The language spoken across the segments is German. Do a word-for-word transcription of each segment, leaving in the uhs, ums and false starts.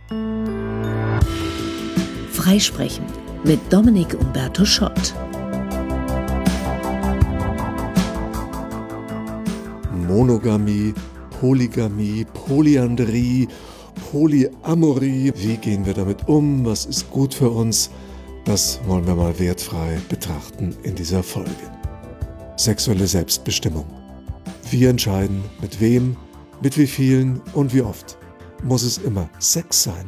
Freisprechen mit Dominik Umberto Schott. Monogamie, Polygamie, Polyandrie, Polyamorie. Wie gehen wir damit um? Was ist gut für uns? Das wollen wir mal wertfrei betrachten in dieser Folge. Sexuelle Selbstbestimmung. Wir entscheiden, mit wem, mit wie vielen und wie oft. Muss es immer Sex sein?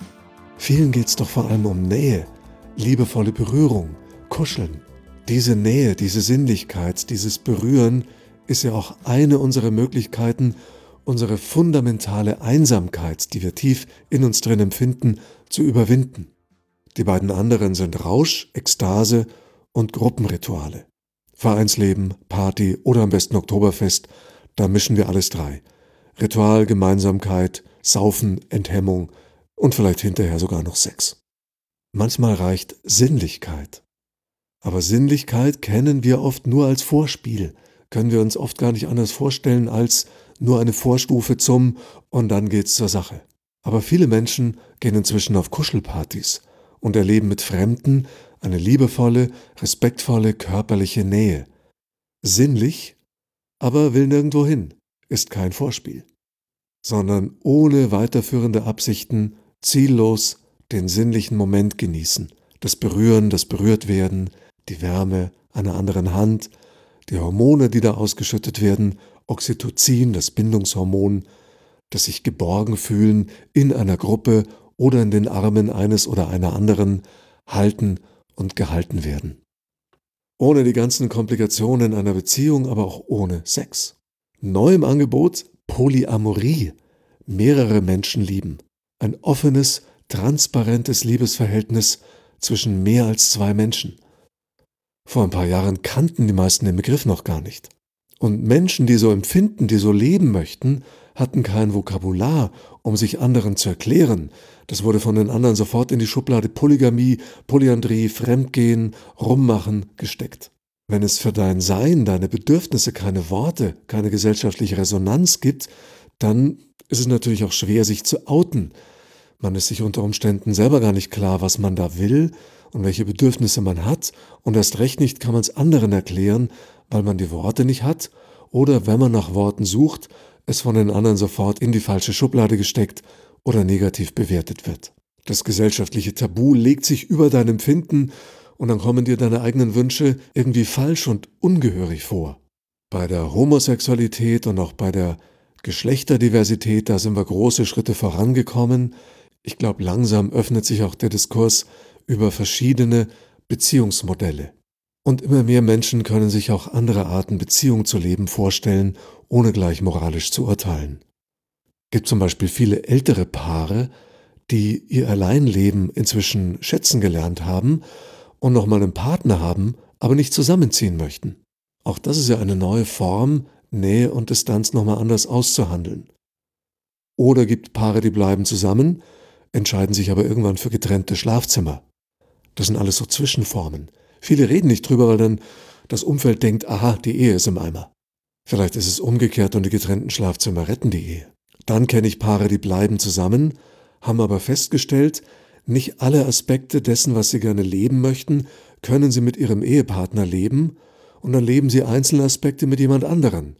Vielen geht es doch vor allem um Nähe, liebevolle Berührung, Kuscheln. Diese Nähe, diese Sinnlichkeit, dieses Berühren ist ja auch eine unserer Möglichkeiten, unsere fundamentale Einsamkeit, die wir tief in uns drin empfinden, zu überwinden. Die beiden anderen sind Rausch, Ekstase und Gruppenrituale. Vereinsleben, Party oder am besten Oktoberfest, da mischen wir alles drei. Ritual, Gemeinsamkeit, Saufen, Enthemmung und vielleicht hinterher sogar noch Sex. Manchmal reicht Sinnlichkeit. Aber Sinnlichkeit kennen wir oft nur als Vorspiel, können wir uns oft gar nicht anders vorstellen als nur eine Vorstufe zum und dann geht's zur Sache. Aber viele Menschen gehen inzwischen auf Kuschelpartys und erleben mit Fremden eine liebevolle, respektvolle körperliche Nähe. Sinnlich, aber will nirgendwo hin, ist kein Vorspiel, sondern ohne weiterführende Absichten, ziellos den sinnlichen Moment genießen, das Berühren, das Berührtwerden, die Wärme einer anderen Hand, die Hormone, die da ausgeschüttet werden, Oxytocin, das Bindungshormon, das sich geborgen fühlen in einer Gruppe oder in den Armen eines oder einer anderen, halten und gehalten werden. Ohne die ganzen Komplikationen einer Beziehung, aber auch ohne Sex. Neu im Angebot Polyamorie, mehrere Menschen lieben. Ein offenes, transparentes Liebesverhältnis zwischen mehr als zwei Menschen. Vor ein paar Jahren kannten die meisten den Begriff noch gar nicht. Und Menschen, die so empfinden, die so leben möchten, hatten kein Vokabular, um sich anderen zu erklären. Das wurde von den anderen sofort in die Schublade Polygamie, Polyandrie, Fremdgehen, Rummachen gesteckt. Wenn es für dein Sein, deine Bedürfnisse keine Worte, keine gesellschaftliche Resonanz gibt, dann ist es natürlich auch schwer, sich zu outen. Man ist sich unter Umständen selber gar nicht klar, was man da will und welche Bedürfnisse man hat, und erst recht nicht kann man es anderen erklären, weil man die Worte nicht hat oder, wenn man nach Worten sucht, es von den anderen sofort in die falsche Schublade gesteckt oder negativ bewertet wird. Das gesellschaftliche Tabu legt sich über dein Empfinden und dann kommen dir deine eigenen Wünsche irgendwie falsch und ungehörig vor. Bei der Homosexualität und auch bei der Geschlechterdiversität, da sind wir große Schritte vorangekommen. Ich glaube, langsam öffnet sich auch der Diskurs über verschiedene Beziehungsmodelle. Und immer mehr Menschen können sich auch andere Arten, Beziehung zu leben, vorstellen, ohne gleich moralisch zu urteilen. Es gibt zum Beispiel viele ältere Paare, die ihr Alleinleben inzwischen schätzen gelernt haben und nochmal einen Partner haben, aber nicht zusammenziehen möchten. Auch das ist ja eine neue Form, Nähe und Distanz nochmal anders auszuhandeln. Oder gibt Paare, die bleiben zusammen, entscheiden sich aber irgendwann für getrennte Schlafzimmer. Das sind alles so Zwischenformen. Viele reden nicht drüber, weil dann das Umfeld denkt, aha, die Ehe ist im Eimer. Vielleicht ist es umgekehrt und die getrennten Schlafzimmer retten die Ehe. Dann kenne ich Paare, die bleiben zusammen, haben aber festgestellt, nicht alle Aspekte dessen, was sie gerne leben möchten, können sie mit ihrem Ehepartner leben, und dann leben sie einzelne Aspekte mit jemand anderen.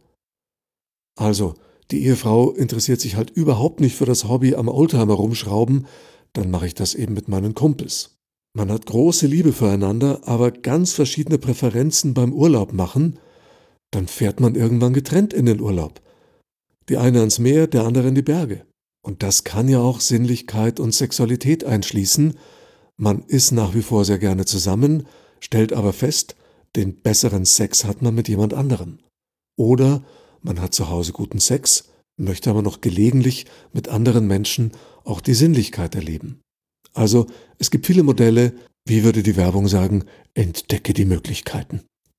Also, die Ehefrau interessiert sich halt überhaupt nicht für das Hobby am Oldtimer rumschrauben, dann mache ich das eben mit meinen Kumpels. Man hat große Liebe füreinander, aber ganz verschiedene Präferenzen beim Urlaub machen, dann fährt man irgendwann getrennt in den Urlaub. Die eine ans Meer, der andere in die Berge. Und das kann ja auch Sinnlichkeit und Sexualität einschließen. Man ist nach wie vor sehr gerne zusammen, stellt aber fest, den besseren Sex hat man mit jemand anderem. Oder man hat zu Hause guten Sex, möchte aber noch gelegentlich mit anderen Menschen auch die Sinnlichkeit erleben. Also, es gibt viele Modelle, wie würde die Werbung sagen, entdecke die Möglichkeiten.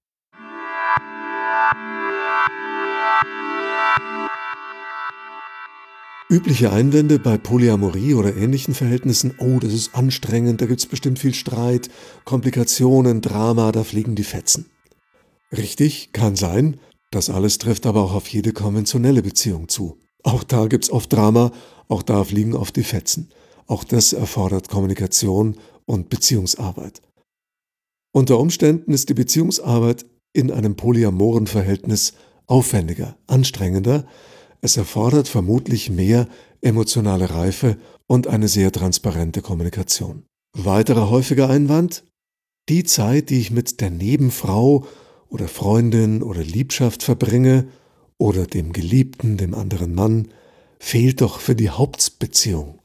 Übliche Einwände bei Polyamorie oder ähnlichen Verhältnissen: oh, das ist anstrengend, da gibt es bestimmt viel Streit, Komplikationen, Drama, da fliegen die Fetzen. Richtig, kann sein, das alles trifft aber auch auf jede konventionelle Beziehung zu. Auch da gibt es oft Drama, auch da fliegen oft die Fetzen. Auch das erfordert Kommunikation und Beziehungsarbeit. Unter Umständen ist die Beziehungsarbeit in einem polyamoren Verhältnis aufwendiger, anstrengender. Es erfordert vermutlich mehr emotionale Reife und eine sehr transparente Kommunikation. Weiterer häufiger Einwand: Die Zeit, die ich mit der Nebenfrau oder Freundin oder Liebschaft verbringe oder dem Geliebten, dem anderen Mann, fehlt doch für die Hauptbeziehung.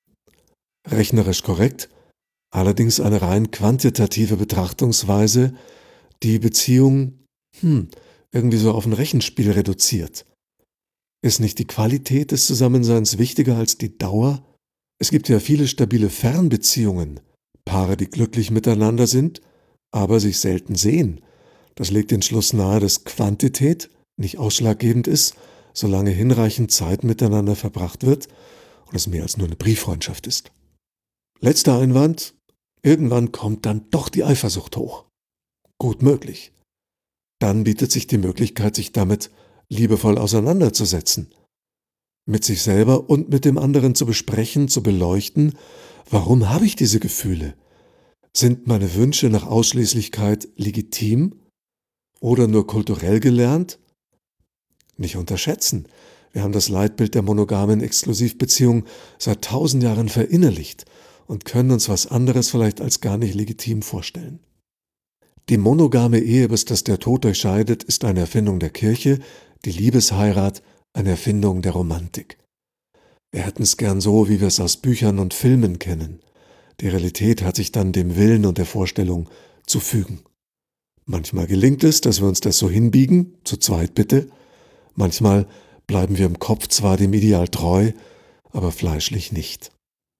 Rechnerisch korrekt, allerdings eine rein quantitative Betrachtungsweise, die Beziehung hm, irgendwie so auf ein Rechenspiel reduziert. Ist nicht die Qualität des Zusammenseins wichtiger als die Dauer? Es gibt ja viele stabile Fernbeziehungen, Paare, die glücklich miteinander sind, aber sich selten sehen. Das legt den Schluss nahe, dass Quantität nicht ausschlaggebend ist, solange hinreichend Zeit miteinander verbracht wird und es mehr als nur eine Brieffreundschaft ist. Letzter Einwand: Irgendwann kommt dann doch die Eifersucht hoch. Gut möglich. Dann bietet sich die Möglichkeit, sich damit liebevoll auseinanderzusetzen, mit sich selber und mit dem anderen zu besprechen, zu beleuchten: Warum habe ich diese Gefühle? Sind meine Wünsche nach Ausschließlichkeit legitim oder nur kulturell gelernt? Nicht unterschätzen, wir haben das Leitbild der monogamen Exklusivbeziehung seit tausend Jahren verinnerlicht und können uns was anderes vielleicht als gar nicht legitim vorstellen. Die monogame Ehe, bis dass der Tod euch scheidet, ist eine Erfindung der Kirche, die Liebesheirat eine Erfindung der Romantik. Wir hätten es gern so, wie wir es aus Büchern und Filmen kennen. Die Realität hat sich dann dem Willen und der Vorstellung zu fügen. Manchmal gelingt es, dass wir uns das so hinbiegen, zu zweit bitte. Manchmal bleiben wir im Kopf zwar dem Ideal treu, aber fleischlich nicht.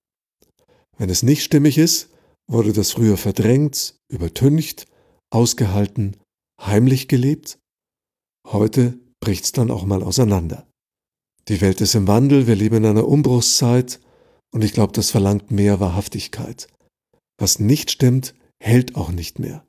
Wenn es nicht stimmig ist, wurde das früher verdrängt, übertüncht, ausgehalten, heimlich gelebt. Heute bricht's dann auch mal auseinander. Die Welt ist im Wandel, wir leben in einer Umbruchszeit und ich glaube, das verlangt mehr Wahrhaftigkeit. Was nicht stimmt, hält auch nicht mehr.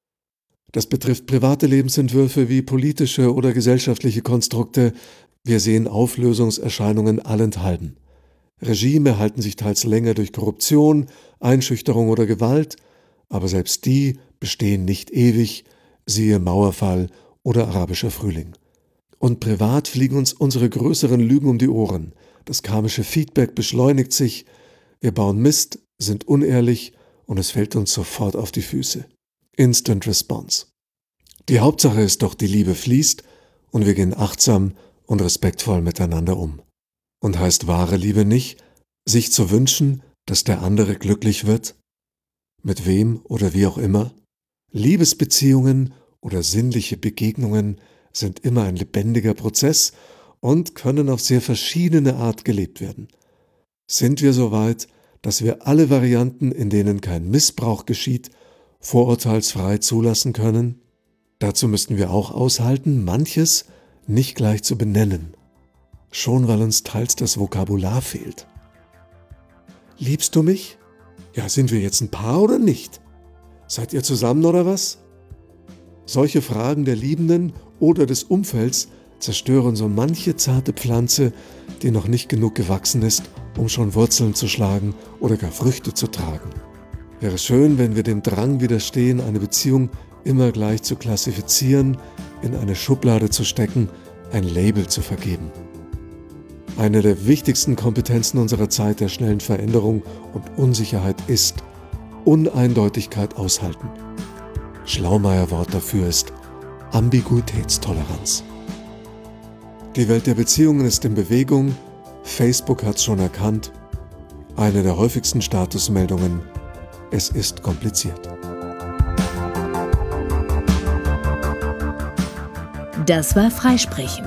Das betrifft private Lebensentwürfe wie politische oder gesellschaftliche Konstrukte. Wir sehen Auflösungserscheinungen allenthalben. Regime halten sich teils länger durch Korruption, Einschüchterung oder Gewalt, aber selbst die bestehen nicht ewig, siehe Mauerfall oder arabischer Frühling. Und privat fliegen uns unsere größeren Lügen um die Ohren. Das karmische Feedback beschleunigt sich, wir bauen Mist, sind unehrlich und es fällt uns sofort auf die Füße. Instant Response. Die Hauptsache ist doch, die Liebe fließt und wir gehen achtsam und respektvoll miteinander um. Und heißt wahre Liebe nicht, sich zu wünschen, dass der andere glücklich wird? Mit wem oder wie auch immer? Liebesbeziehungen oder sinnliche Begegnungen sind immer ein lebendiger Prozess und können auf sehr verschiedene Art gelebt werden. Sind wir so weit, dass wir alle Varianten, in denen kein Missbrauch geschieht, vorurteilsfrei zulassen können? Dazu müssten wir auch aushalten, manches nicht gleich zu benennen, schon weil uns teils das Vokabular fehlt. Liebst du mich? Ja, sind wir jetzt ein Paar oder nicht? Seid ihr zusammen oder was? Solche Fragen der Liebenden oder des Umfelds zerstören so manche zarte Pflanze, die noch nicht genug gewachsen ist, um schon Wurzeln zu schlagen oder gar Früchte zu tragen. Wäre schön, wenn wir dem Drang widerstehen, eine Beziehung immer gleich zu klassifizieren, in eine Schublade zu stecken, ein Label zu vergeben. Eine der wichtigsten Kompetenzen unserer Zeit der schnellen Veränderung und Unsicherheit ist Uneindeutigkeit aushalten. Schlaumeier-Wort dafür ist Ambiguitätstoleranz. Die Welt der Beziehungen ist in Bewegung, Facebook hat es schon erkannt. Eine der häufigsten Statusmeldungen: Es ist kompliziert. Das war Freisprechen.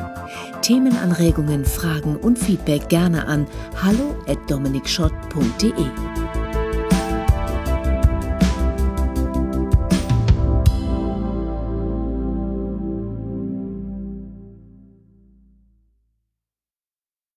Themenanregungen, Fragen und Feedback gerne an hallo at dominikschott punkt de.